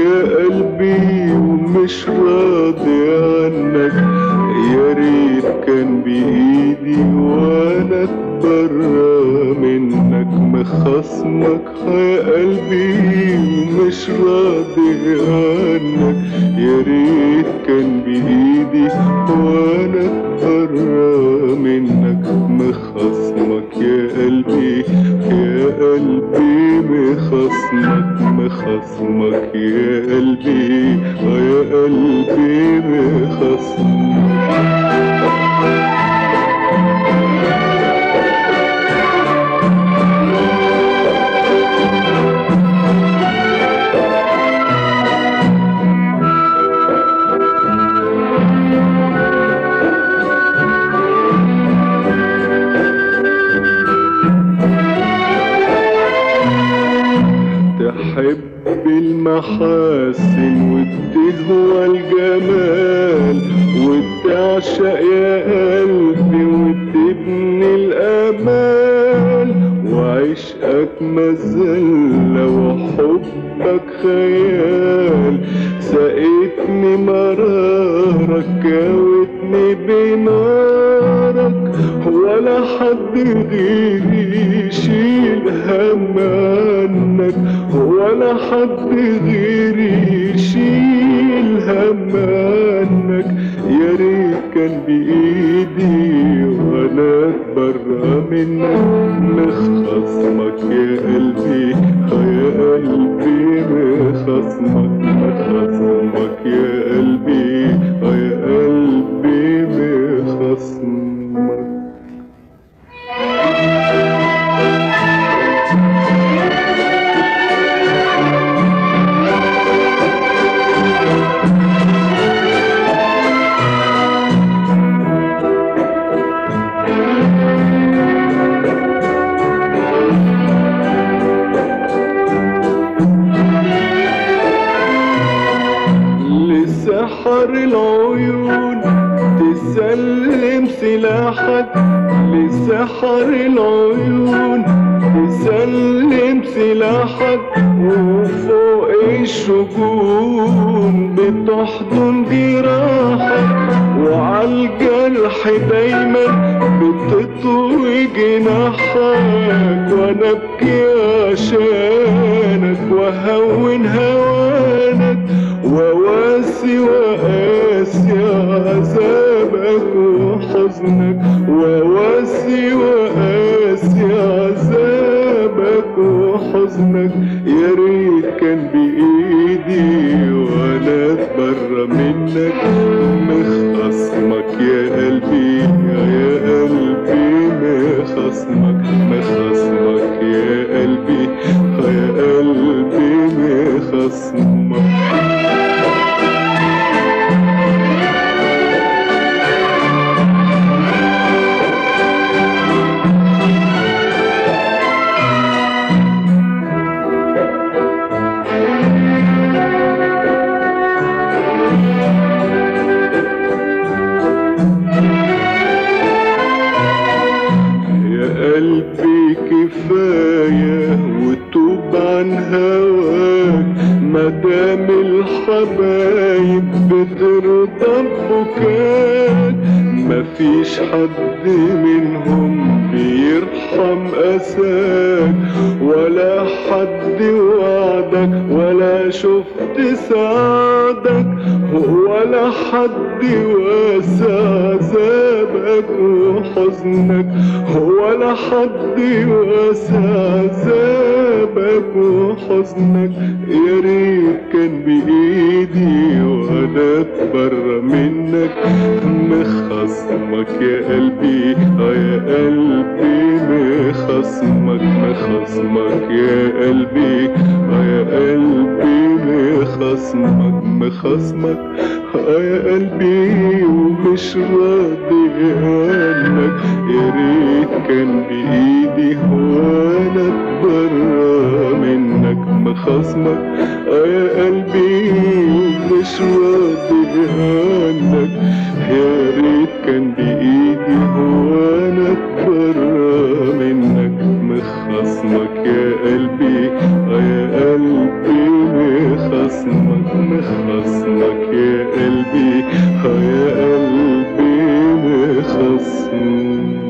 يا قلبي ومش راضي عنك. يا ريت كان بإيدي وانا اتبرى منك مخصمك يا قلبي ومش راضي عنك. يا ريت كان بإيدي وانا اتبرى منك مخصمك يا قلبي يا قلبي مخصمك مخصمك يا قلبي يا قلبي مخصمك. تحب المحاسن وتهوى الجمال وتعشق يا قلبي وتبني الامال وعشقك مذلة وحبك خيال. سقيتني مرارك كاوتني بنارك ولا حد غيري يشيل هم عنك ولا حد غيري يشيل هم عنك. يا ريت كان بإيدي وانا اتبرى منك مخصمك يا قلبي يا قلبي مخصمك مخصمك يا قلبي يا قلبي مخصمك. لسحر العيون تسلم سلاحك. لسحر العيون تسلم سلاحك وفوق الشجون بتحضن جراحك وعالجرح دايما بتطوي جناحك. وانا ابكي عشانك وهون هوانك وواسي وقاسي عذابك وحزنك وواسي وقاسي عذابك وحزنك. يا ريت كان بإيدي وانا اتبرى منك مخصمك يا قلبي يا قلبي مخصمك مخصمك يا قلبي يا قلبي مخصمك. قلبي كفاية وتوب عن هواك مدام الحبايب بترضى ببكاك. مفيش حد منهم بيرحم أساك ولا حد وعدك ولا شفت سعدك ولا حد واسع عذابك وحزنك ولا حد واسع عذابك وحزنك. يا ريت كان بإيدي وانا اتبرى منك مخصمك يا قلبي يا قلبي مخصمك مخصمك يا قلبي يا قلبي مخصمك مخصمك يا قلبي ومش راضي عنك. يا ريت كان بإيدي وانا اتبرى منك مخصمك يا قلبي ومش راضي عنك. يا ريت كان بإيدي وانا اتبرى منك مخصمك يا قلبي يا قلبي مخصمك النوم.